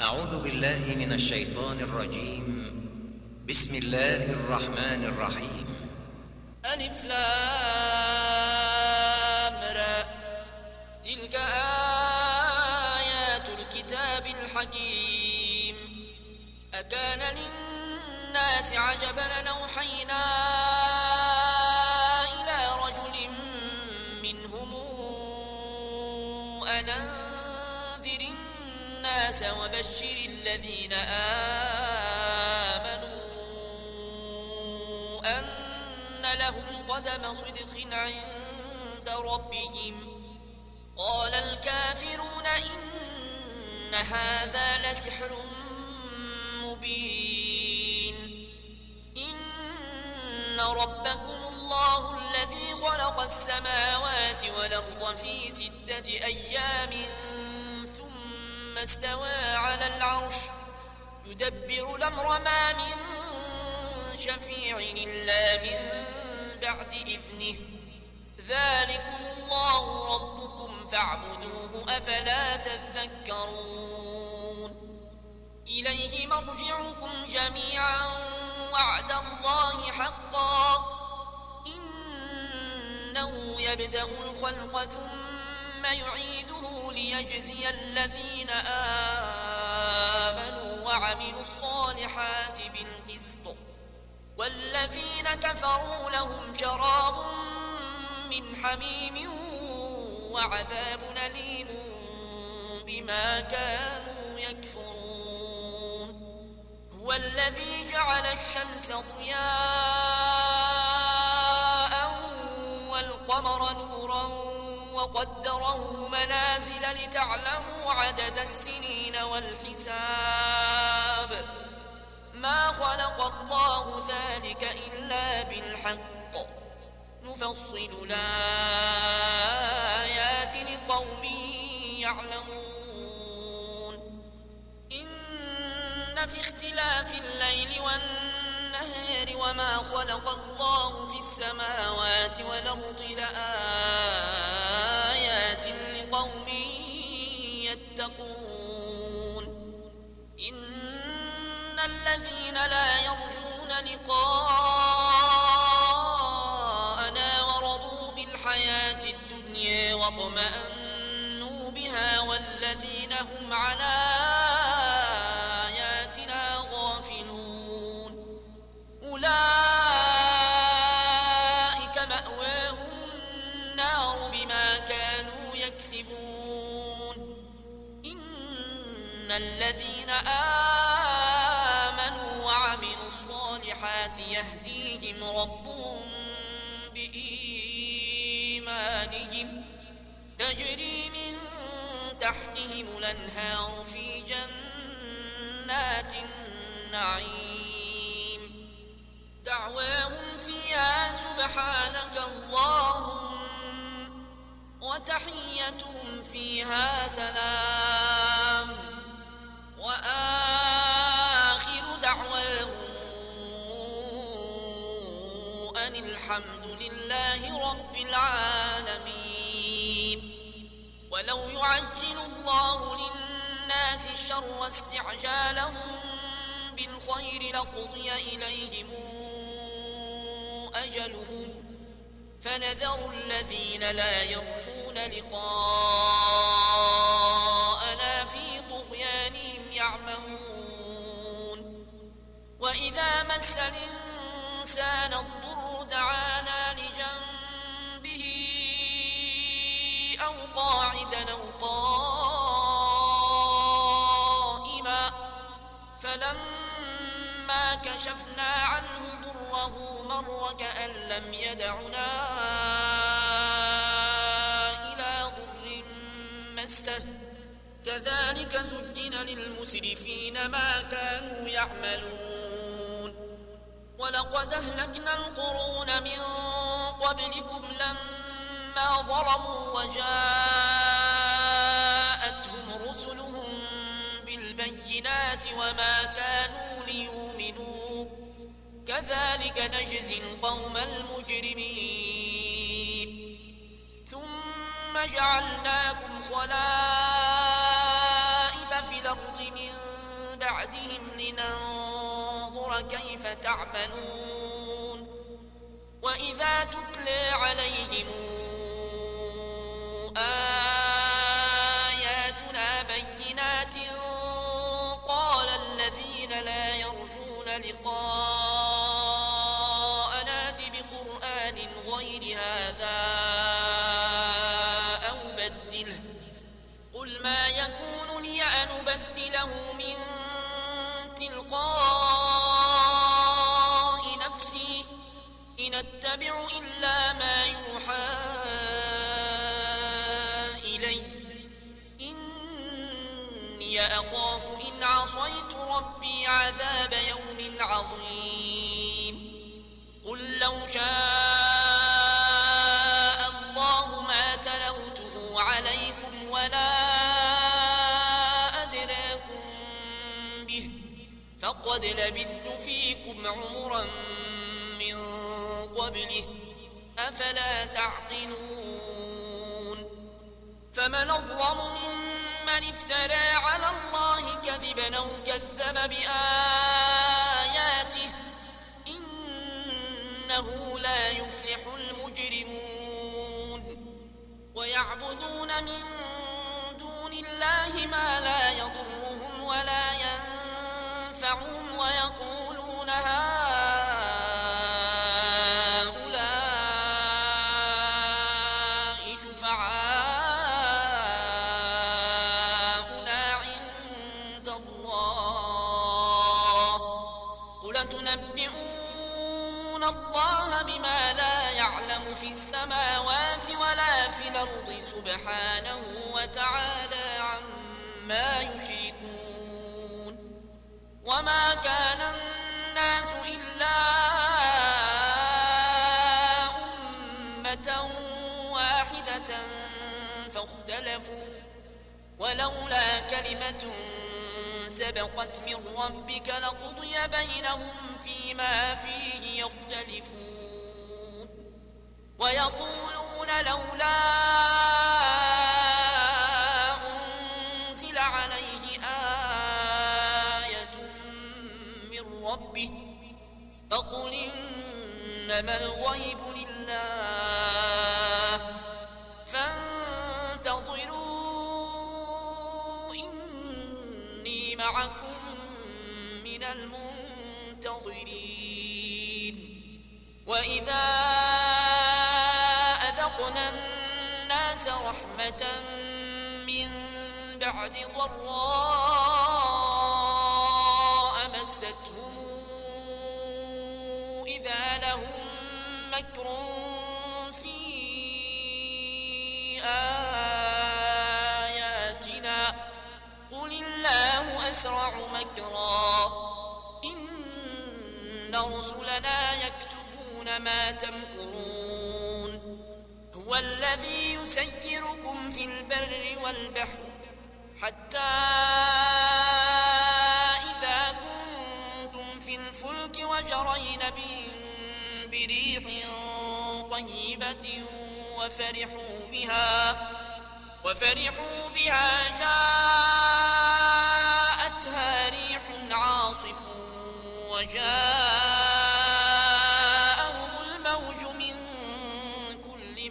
أعوذ بالله من الشيطان الرجيم. بسم الله الرحمن الرحيم. ألف لام را، تلك آيات الكتاب الحكيم. أكان للناس عجبا أن أوحينا إلى رجل منهم أن أنذر الناس وبشر الذين آمنوا أن لهم قدم صدق عند ربهم. قال الكافرون إن هذا لسحر مبين. إن ربكم الله الذي خلق السماوات والأرض في 6 أيام ثم استوى على العرش يدبر الأمر ما من شفيع إلا من بعد إذنه. ذلكم الله ربكم فاعبدوه أفلا تذكرون. إليه مرجعكم جميعا وعد الله حقا إنه يبدأ الخلق ثم يعيده ليجزي الذين آمنوا وعملوا الصالحات بالقسط والذين كفروا لهم شراب من حميم وعذاب أليم بما كانوا يكفرون. هو الذي جعل الشمس ضياء والقمر نورا وقدره منازل لتعلموا عدد السنين والحساب. ما خلق الله ذلك إلا بالحق نفصل الآيات لقوم يعلمون. إن في اختلاف الليل والنهار وما خلق الله في السماوات والأرض لآيات لقوم يتقون. إن الذين لا يرجون لقاءنا ورضوا بالحياة الدنيا واطمأنوا بها والذين هم عن آياتنا غافلون أولئك مأواهم النار بما كانوا يكسبون. إن الذين آمنوا وعملوا الصالحات يهديهم ربهم بإيمانهم تجري من تحتهم الأنهار في جنات النعيم. دعواهم فيها سبحانك اللهم وتحيتهم فيها سلام وآخر دعواهم أن الحمد لله رب العالمين. ولو يعجل الله للناس الشر استعجالهم بالخير لقضي إليهم أجلهم فنذر الذين لا يرجون لقاءنا في طغيانهم يعمهون. وإذا مس الإنسان الضر دعانا لجنبه أو قاعدا أو قائما فلما كشفنا عنه ضره مر كأن لم يدعنا إلى ضر مسه. كذلك زين للمسرفين ما كانوا يعملون. ولقد أهلكنا القرون من قبلكم لما ظلموا وجاءتهم رسلهم بالبينات وما كانوا ليؤمنوا. كذلك نجزي القوم المجرمين. ثم جعلناكم خلائف في في الأرض من بعدهم لننظر كيف تعملون وإذا تتلى عليهم آياتنا بينات قال الذين لا يرجون لقاءنا ائت بقرآن غير هذا أو بدله قل ما يكون لي أن أبدله من تلقاء نفسي إن أتبع إلا ما يوحى إلي إني أخاف إن عصيت ربي عذاب يوم عظيم قل لو شاء الله ما تلوته عليكم ولا أدراكم به فقد لبثت فيكم عمرا من قبله أفلا تعقلون فمن أظلم ممن افترى على الله كذبا أو كذب بآياته إنه لا يفلح المجرمون ويعبدون من دون الله ما لا يضرهم ولا ينفعهم ويقولون هؤلاء شفعاؤنا عند الله قل تنبئون الله بما لا يعلم في السماوات ولا في الأرض سبحانه وتعالى عما يشركون وما كان الناس إلا أمة واحدة فاختلفوا ولولا كلمة سبقت من ربك لقضي بينهم فيما فيه يختلفون ويقولون لولا أنزل عليه آية من ربه فقل إنما الغيب لله فانتظروا إني معكم من المنتظرين وإذا أذقنا الناس رحمة من بعد ضراء مستهم إذا لهم مكر في آياتنا قل الله أسرع مكرا إن رسلنا يكتبون ما تمكرون هو الذي يسيركم في البر والبحر حتى إذا كنتم في الفلك وجرين بهم بريح طيبة وفرحوا بها جاءتها ريح عاصف وجاءهم الموج من كل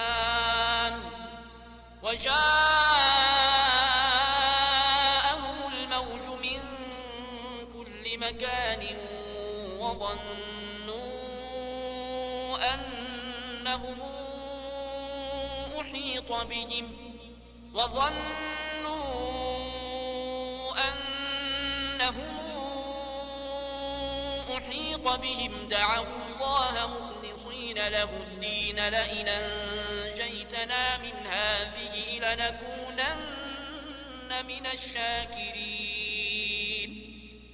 مكان وظنوا أنهم أحيط بهم دعوا الله مخلصين له الدين لئن أنجيتنا من هذه لنكونن من الشاكرين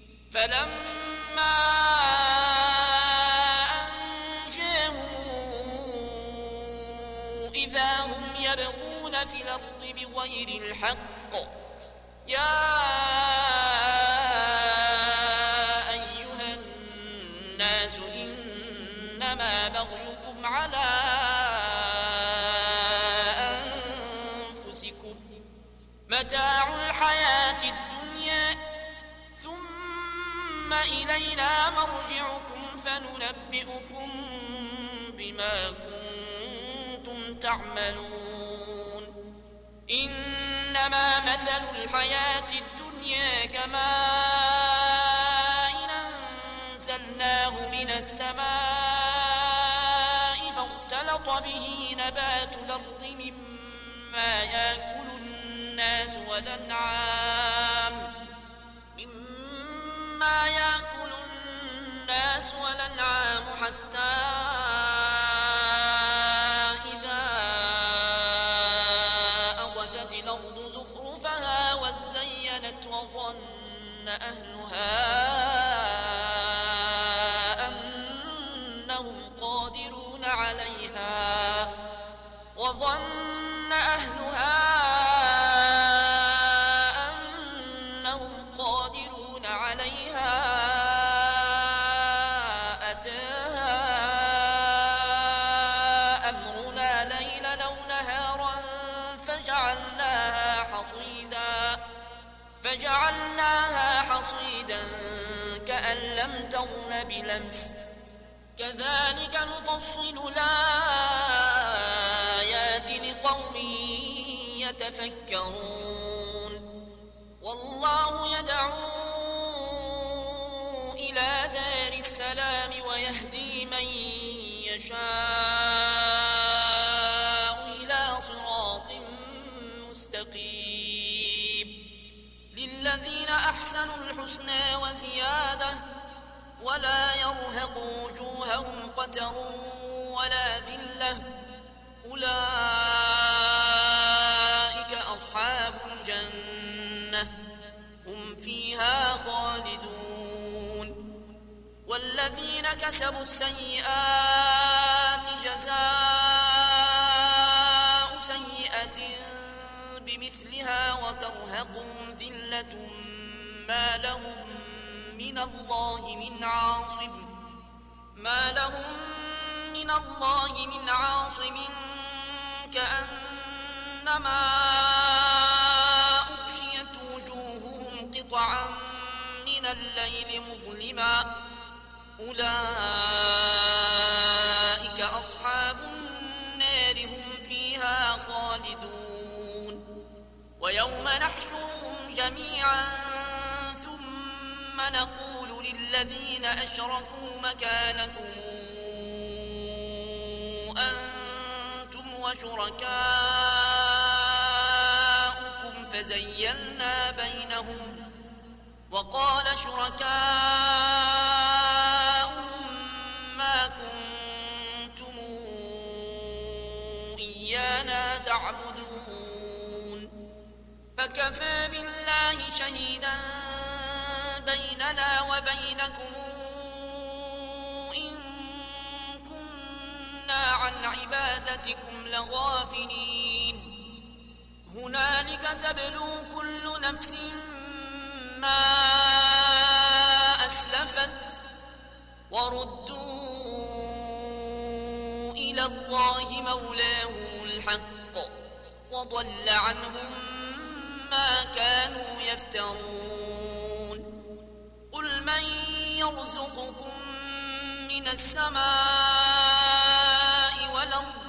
فلما أنجاهم إذا هم يبغون في الأرض بغير الحق يا أيها الناس إنما بغيكم على أنفسكم متاع الحياة الدنيا إلينا مرجعكم فننبئكم بما كنتم تعملون إنما مثل الحياة الدنيا كماء أنزلناه من السماء فاختلط به نبات الأرض مما يأكل الناس والأنعام حتى إذا أخذت الأرض زخرفها وزينت وظن أهلها أنهم قادرون عليها أتاها أمرنا ليلا أو نهارا فجعلناها حصيدا كأن لم تغن بلمس كذلك نفصل الآيات لقوم يتفكرون والله يدعو إلى دار السلام ويهدي من يشاء إلى صراط مستقيم للذين أحسنوا الحسنى وزيادة ولا يرهق وجوههم قتر ولا ذلة أولئك أصحاب الجنة هم فيها خالدون والذين كسبوا السيئات جزاء سيئة بمثلها وترهقهم ذلة ما لهم من الله من عاصم كأنما أغشيت وجوههم قطعا من الليل مظلما أولئك أصحاب النار هم فيها خالدون ويوم نحشرهم جميعا ثم نقول للذين أشركوا مكانكم أنتم وشركاؤكم فزيلنا بينهم وقال شركاؤهم ما كنتم إيانا تعبدون فكفى بالله شهيدا بيننا وبينكم إن كنا عن عبادتكم لغافلين هنالك تبلو كل نفس ما أسلفت وردوا إلى الله مولاهم الحق وضل عنهم ما كانوا يفترون قل من يرزقكم من السماء والأرض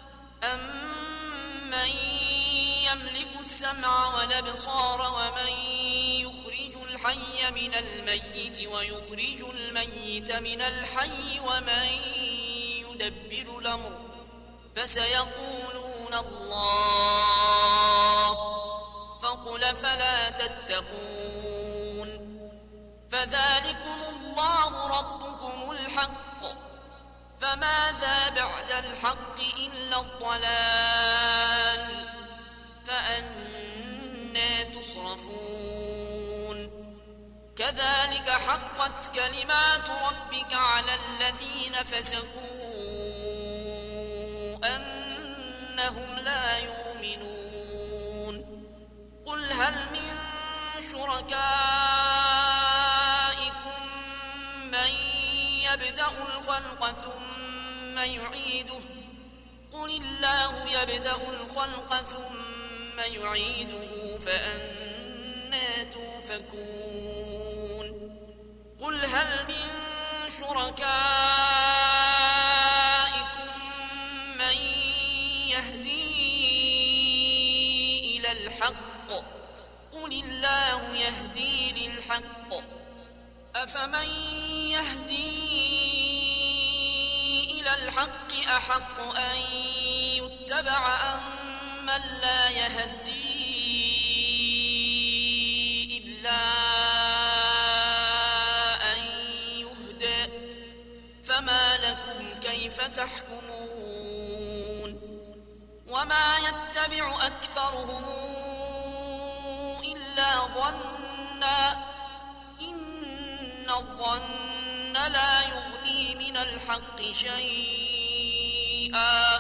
أمن يملك السمع والأبصار ومن يخرج الحي من الميت ويخرج الميت من الحي ومن يدبر الأمر فسيقولون الله فقل فلا تتقون فذلكم الله ربكم الحق فماذا بعد الحق إلا الضلال فأنى تصرفون كذلك حقت كلمات ربك على الذين فسقوا أنهم لا يؤمنون قل هل من شركائكم من يبدأ الخلق ثم يعيده قل الله يبدأ الخلق ثم يعيده فأنى توفكون قل هل من شركائكم من يهدي إلى الحق قل الله يهدي للحق أفمن يهدي إلى الحق أحق أن يتبع أم من لا يهدي إلا أن يهدى فما لكم كيف تحكمون وما يتبع أكثرهم إلا ظنا إن الظن لا يغني من الحق شيئا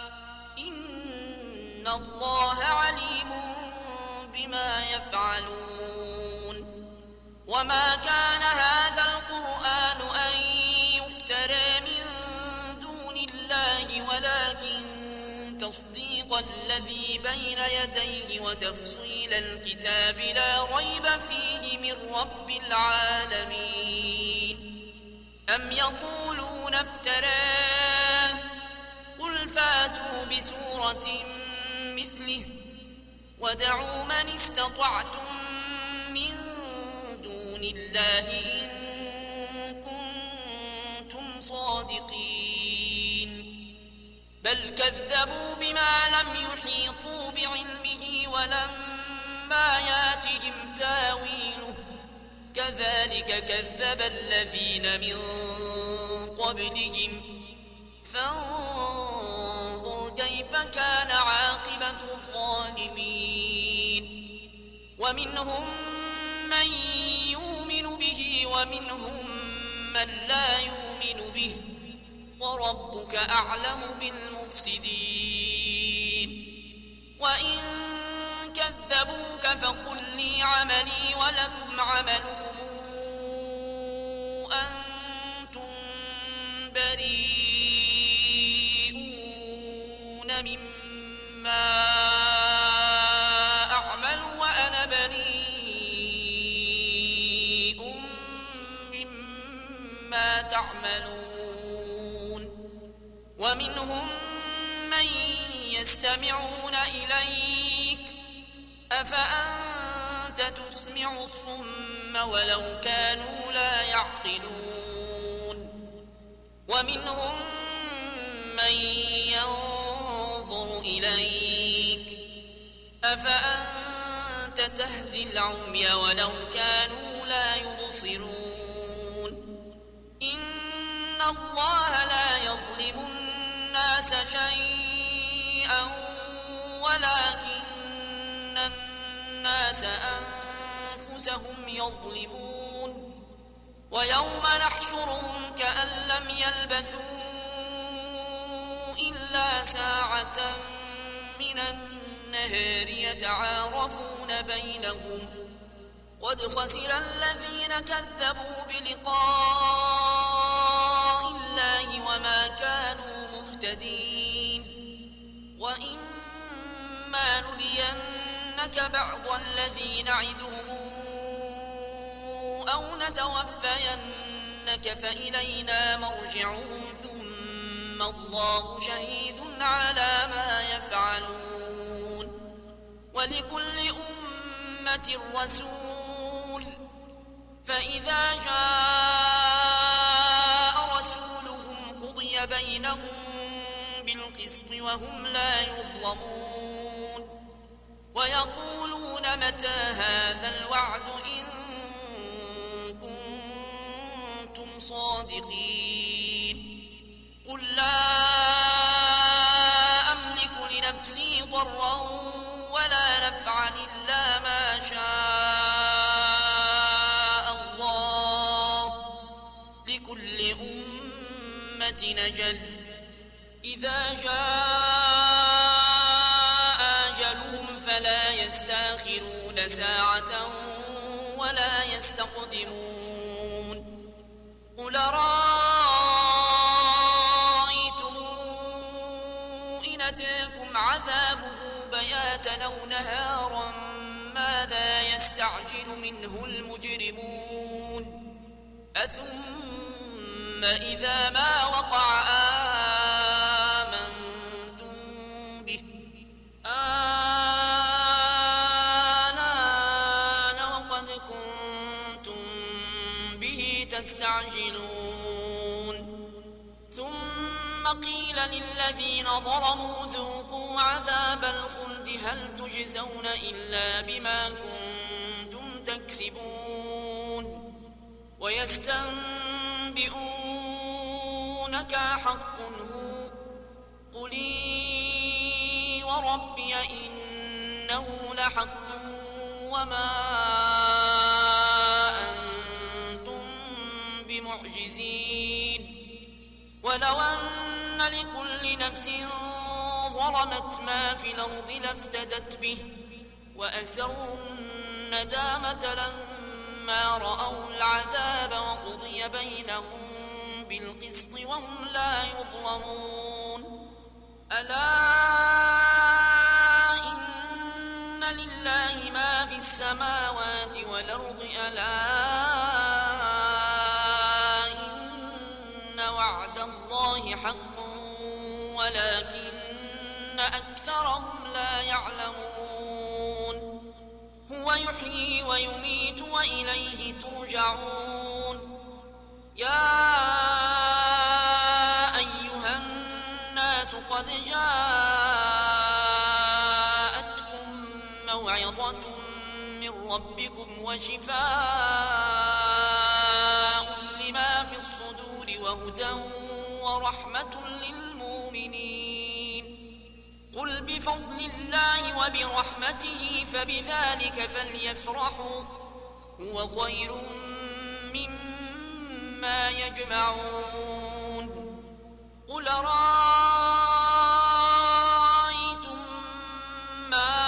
إن الله عليم بما يفعلون وما كان هذا القرآن أن يفترى من دون الله ولكن تصديق الذي بين يديه وتفصيل الكتاب لا ريب فيه من رب العالمين أم يقولون افتراه قل فاتوا بسورة مثله ودعوا من استطعتم من دون الله إن كنتم صادقين بل كذبوا بما لم يحيطوا بعلمه ولما ياتهم تاويله كذلك كذب الذين من قبلهم فانظر كيف كان عاقبة الظالمين ومنهم من يؤمن به ومنهم من لا يؤمن به وربك أعلم بالمفسدين وإن كذبوك فقل لي عملي ولكم عملكم أنتم بريئون مما أعمل وأنا بريء مما تعملون ومنهم من يستمعون إليك أفأنت تسمع الصم ولو كانوا لا يعقلون ومنهم من ينظر إليك أفأنت تهدي العمي ولو كانوا لا يبصرون إن الله لا يظلم الناس شيئا ولكن الناس أنفسهم يظلمون ويوم نحشرهم كأن لم يلبثوا إلا ساعة من النهار يتعارفون بينهم قد خسر الذين كذبوا بلقاء الله وما كانوا مهتدين وإما نرينك بعض الذي نعدهم أو نتوفينك فإلينا مرجعهم ثم الله شهيد على ما يفعلون ولكل أمة رسول فإذا جاء رسولهم قضي بينهم بالقسط وهم لا يظلمون ويقولون متى هذا الوعد إن كنتم صادقين قل لا أملك لنفسي ضرا ولا نفعا إلا ما شاء الله لكل أمة نجل إذا جاء أجلهم فلا يستأخرون ساعة ولا يستقدمون قل رأيتم إن أتاكم عذابه بياتا أو نهارا ماذا يستعجل منه المجرمون أثم إذا ما وقع آمنتم به آنان وقد كنتم به تستعجلون ثم قيل للذين ظلموا ذوقوا عذاب الخلد هل تجزون إلا بما كنتم تكسبون ويستنبئونك حق هو قل إي وربي إنه لحق وما أنتم بمعجزين ولو أن لكل نفس ظلمت ما في الأرض لافتدت به وأسروا الندامة لما رأوا العذاب وقضي بينهم بالقسط وهم لا يظلمون ألا إن لله ما في السماوات والأرض ألا إن وعد الله حق ولكن أكثرهم لا يعلمون هو يحيي ويميت وإليه ترجعون يا أيها الناس قد جاءتكم موعظة من ربكم وشفاء لما في الصدور وهدى ورحمة للمؤمنين قل بفضل الله وبرحمته فبذلك فليفرحوا هو خير مما يجمعون قل رأيتم ما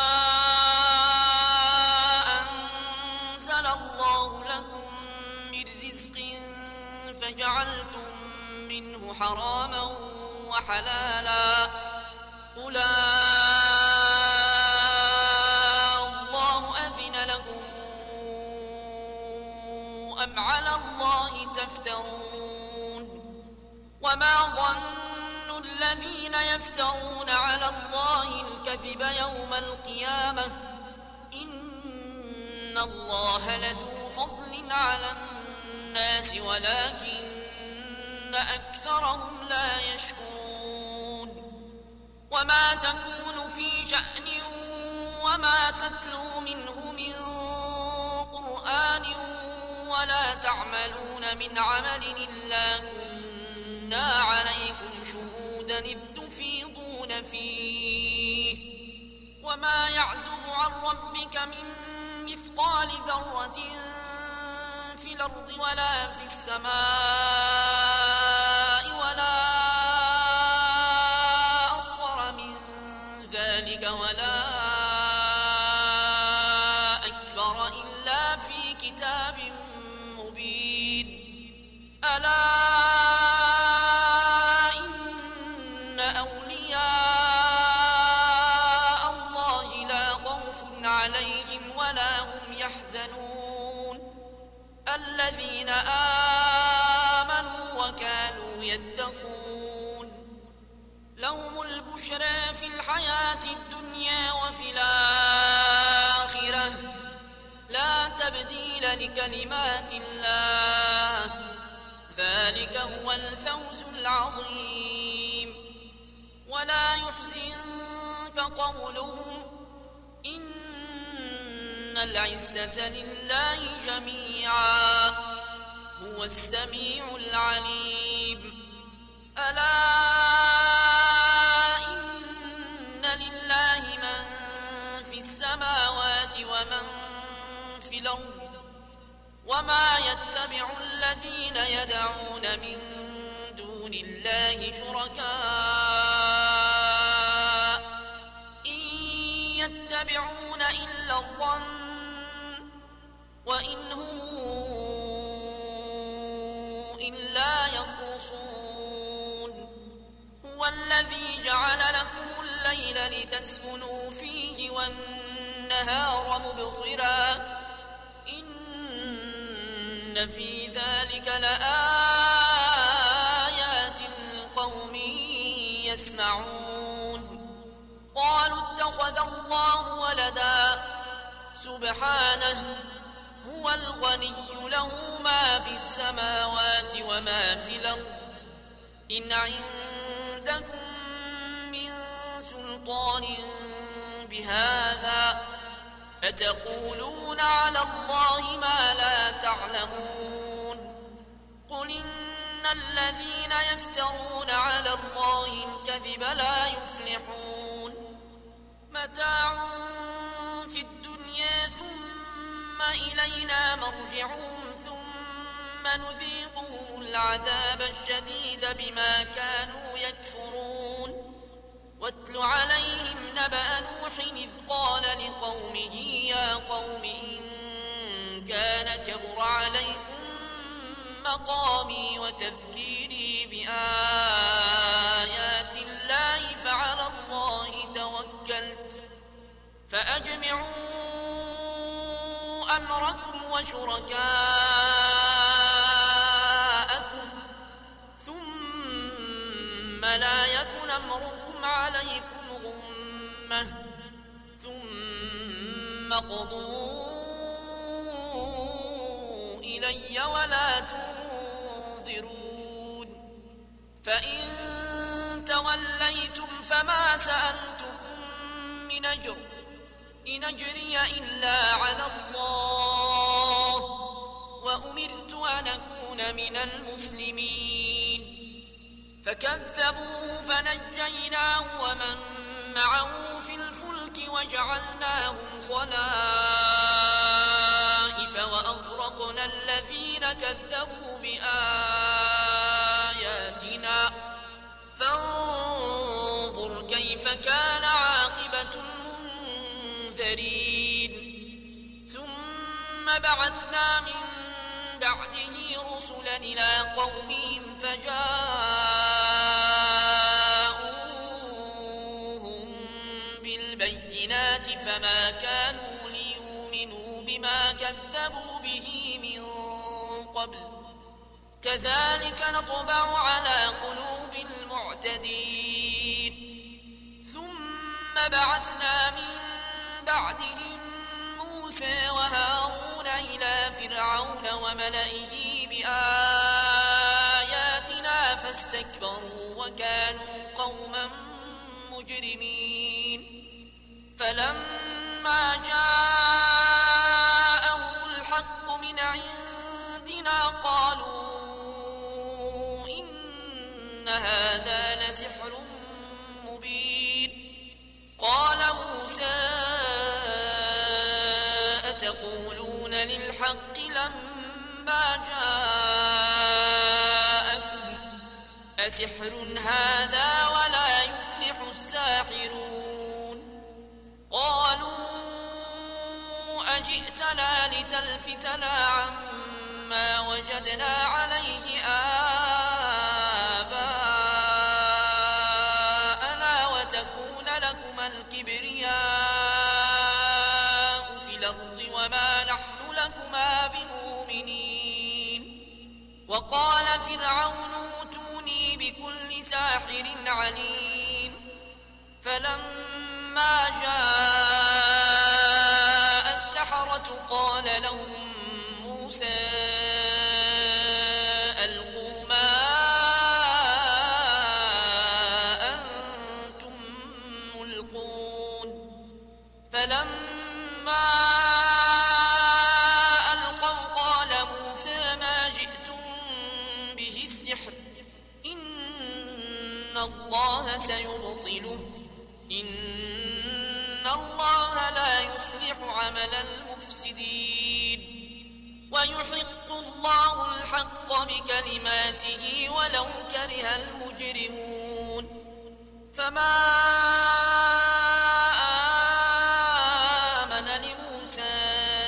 أنزل الله لكم من رزق فجعلتم منه حراما وحلالا قل الله أذن لكم أم على الله تفترون وما ظن الذين يفترون على الله الكذب يوم القيامة إن الله لذو فضل على الناس ولكن أكثرهم لا يشكرون وما تكون في شأن وما تتلو منه من قرآن ولا تعملون من عمل إلا كنا عليكم شهودا إذ تفيضون فيه وما يعزب عن ربك من مثقال ذرة في الأرض ولا في السماء ولا أصغر من ذلك ولا أكبر إلا في كتاب مبين ألا إن أولياء الله لا خوف عليهم ولا هم يحزنون الذين آمنوا وكانوا يتقون لهم البشرى في الحياة الدنيا وفي الآخرة لا تبديل لكلمات الله ذلك هو الفوز العظيم ولا يحزنك قولهم إن العزة لله جميعا هو السميع العليم ألا إن لله من في السماوات ومن في الأرض وما يتبع الذين يدعون من دون الله شركاء إن يتبعون إلا الظن وإن هم إلا يخرصون هو الذي جعل لكم الليل لتسكنوا فيه والنهار مبصرا إن إن في ذلك لآيات لقوم يسمعون قالوا اتخذ الله ولدا سبحانه هو الغني له ما في السماوات وما في الأرض إن عندكم من سلطان بهذا أتقولون على الله ما لا تعلمون قل إن الذين يفترون على الله الكذب لا يفلحون متاع في الدنيا ثم إلينا مرجعهم ثم نذيقهم العذاب الشديد بما كانوا يكفرون واتل عليهم نبأ نوح إذ قال لقومه يا قوم إن كان كبر عليكم مقامي وتذكيري بآيات الله فعلى الله توكلت فأجمعوا أمركم وشركاءكم ثم لا يكن أمركم عليكم غمة ثم قضوا إلي ولا تنظرون فإن توليتم فما سألتكم من أجر إن أجري إلا على الله وأمرت أن أكون من المسلمين فكذبوه فنجيناه ومن معه في الفلك وجعلناهم خلائف وأغرقنا الذين كذبوا بآياتنا فانظر كيف كان عاقبة المنذرين ثم بعثنا من بعده رسلا إلى قومهم فجاءوهم بالبينات فما كانوا ليؤمنوا بما كذبوا به من قبل كذلك نطبع على قلوب المعتدين ثم بعثنا من بعدهم موسى وهارون إلى فرعون وملئه بآياتنا فاستكبروا وكانوا قوما مجرمين فلما جاءهم الحق من عندنا قالوا إن هذا لسحر مبين قال موسى أتقولون للحق لما جاءكم أسحر هذا ولا يفلح الساحرون قالوا أجئتنا لتلفتنا عما وجدنا عليه آباءنا وتكون لكما الكبرياء في الأرض وما نحن لكما بمؤمنين وقال فرعون اوتوني بكل ساحر عليم فلما جاء السحرة قال لهم موسى ألقوا ما أنتم ملقون فلما ألقوا قال موسى ما جئتم به السحر إن الله سيبطله إن الله لا يصلح عمل المفسدين ويحق الله الحق بكلماته ولو كره المجرمون فما آمن لموسى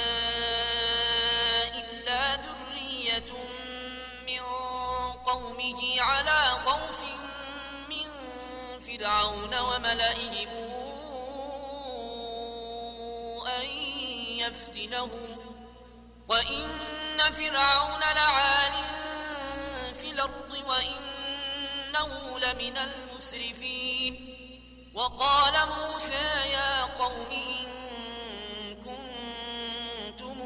إلا ذرية من قومه على خوف من فرعون وملئهم وإن فرعون لعال في الأرض وإنه لمن المسرفين وقال موسى يا قوم إن كنتم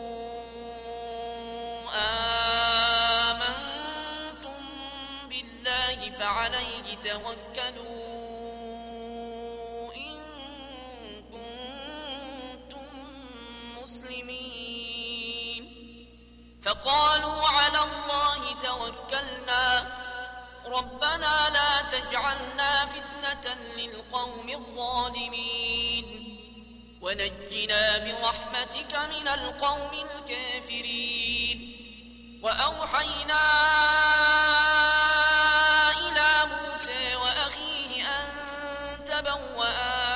آمنتم بالله فعليه توكلوا إن كنتم مسلمين فقالوا على الله توكلنا ربنا لا تجعلنا فتنة للقوم الظالمين ونجنا برحمتك من القوم الكافرين وأوحينا إلى موسى وأخيه أن تبوأ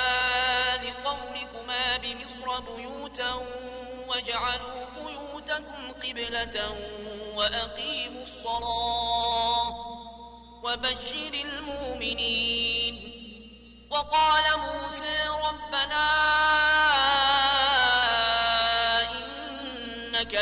لقومكما بمصر بيوتا واجعلوا بيوتكم قبلة وأقيموا الصلاة وبشر المؤمنين وقال موسى ربنا إنك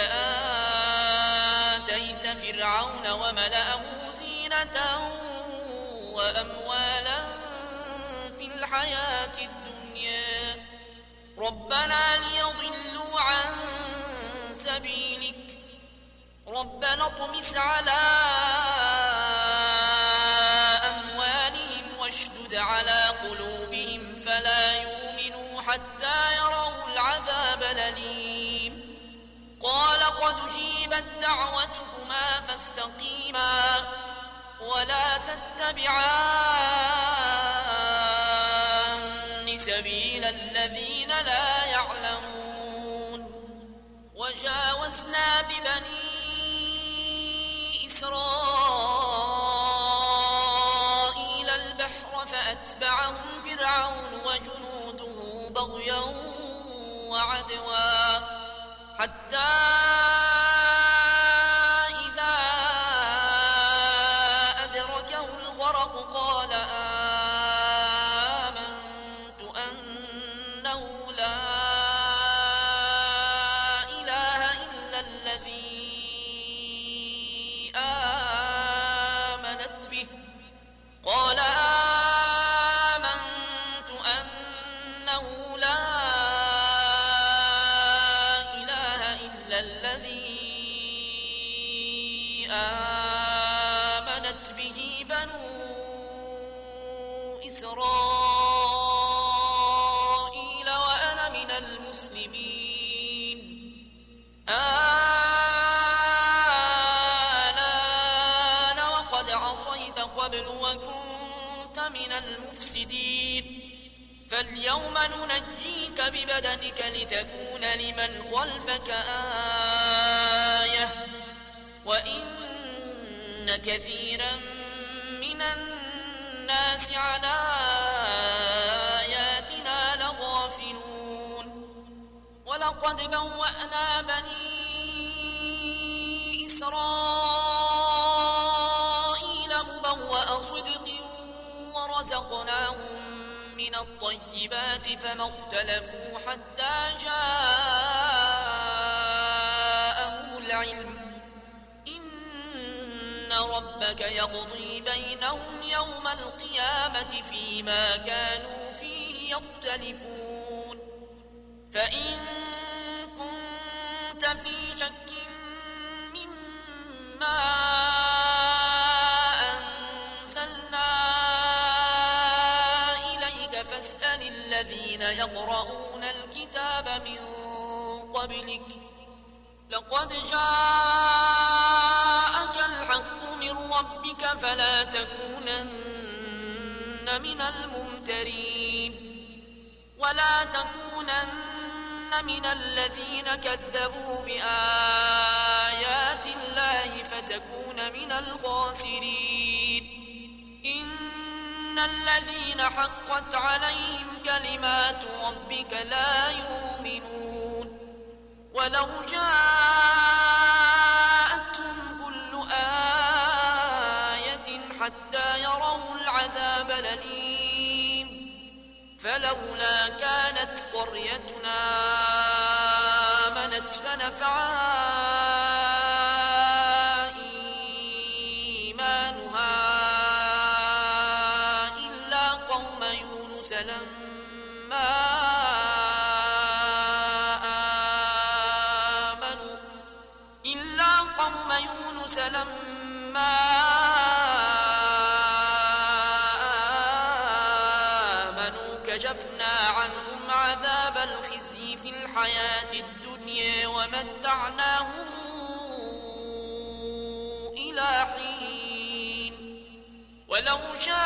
آتيت فرعون وملأه زينة وأموالا في الحياة الدنيا ربنا ليضلوا عن سبيلك ربنا اطمس على أموالهم واشدد على قلوبهم فلا يؤمنوا حتى يروا العذاب الأليم قال قد أجيبت دعوتكما فاستقيما ولا تتبعان سبيل الذين لا يعلمون وجاوزنا ببني إسرائيل البحر فأتبعهم فرعون وجنوده بغيا وعدوا حتى إذا أدركه الغرق قال آمنت أنه لا إله إلا الذي آمنت به قال آمنت أنه لا إله إلا الذي آمنت به بنو إسرائيل وأنا من المسلمين آلان وقد عصيت قبل وكنت من المفسدين فاليوم ننجيك ببدنك لتكون لمن خلفك آية وإن كثيرا من الناس على آياتنا لغافلون ولقد بوأنا بني إسرائيل مبوأ صدق ورزقناهم من الطيبات فما اختلفوا حتى جاءهم العلم إن ربك يقضي بينهم يوم القيامة فيما كانوا فيه يختلفون فإن كنت في شك مما فاسأل الذين يقرؤون الكتاب من قبلك لقد جاءك الحق من ربك فلا تكونن من الممترين ولا تكونن من الذين كذبوا بآيات الله فتكون من الخاسرين إن الذين حقت عليهم كلمات ربك لا يؤمنون ولو جاءتهم كل آية حتى يروا العذاب الأليم فلولا كانت قريتنا آمنت فنفعها إيمانها إلا قوم يونس لما آمنوا كشفنا عنهم عذاب الخزي في الحياة الدنيا ومتعناهم إلى حين ولو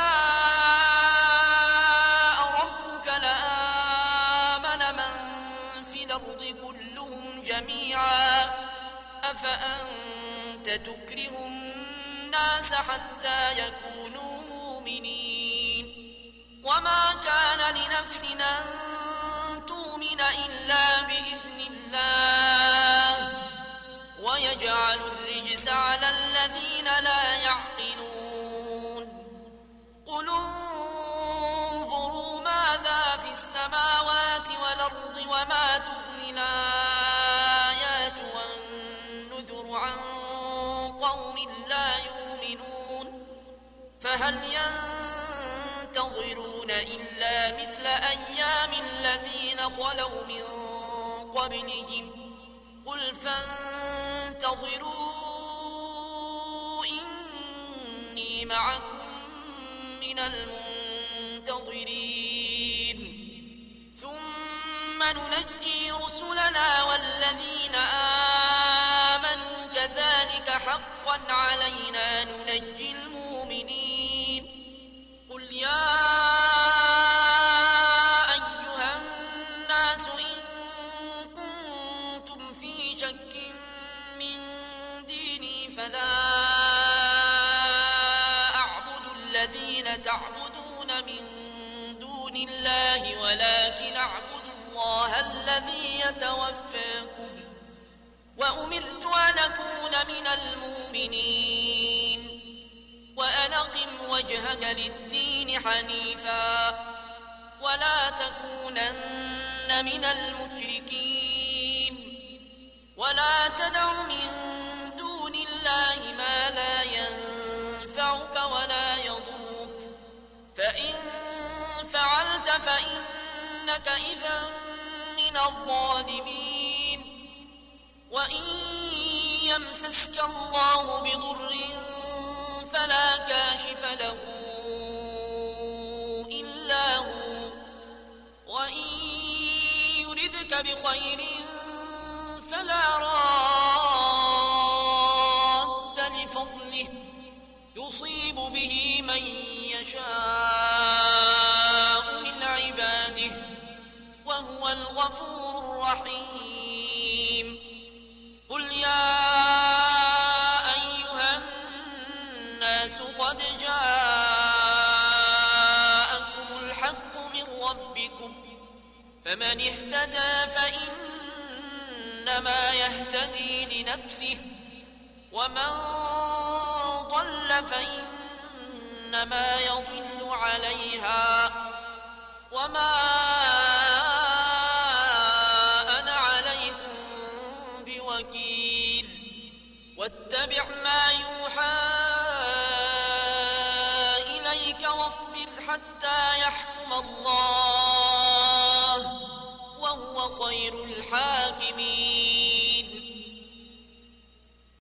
شاء ربك لآمن من في الأرض كلهم جميعا أفأنت تكره الناس حتى يكونوا مؤمنين وما كان لنفس أن تؤمن إلا بإذن الله ويجعل الرجس على الذين لا يعقلون قل انظروا ماذا في السماوات والأرض وما تغني الآيات والنذر عن قوم لا يؤمنون فهل ينتظرون إلا مثل أيام الذين خلوا من قبلهم قل فانتظروا إني معكم من المنتظرين ثم ننجي رسلنا والذين آمنوا كذلك حقا علينا ننجي المؤمنين قل يا أيها الناس إن كنتم في شك من ديني فلا أعبد الذين تعبدون من دون الله ولكن أعبد الله الذي يتوفاكم وأمرت أن أكون من المؤمنين وأن أقم وجهك للدين حنيفا ولا تكونن من المشركين ولا تدع من دون الله ما لا ينفعك ولا يضرك فإن فعلت فإنك إذا من الظالمين وإن يمسسك الله بضر فلا كاشف له إلا هو وإن يردك بخير فلا راد لفضله يصيب به من يشاء من عباده وهو الغفور الرحيم قل يا أيها الناس قد جاءكم الحق من ربكم فمن اهتدى فإنما يهتدي لنفسه ومن ضل فإنما يضل عليها وما أنا عليكم بوكيل واتبع ما يوحى إليك واصبر حتى يحكم الله وهو خير الحاكمين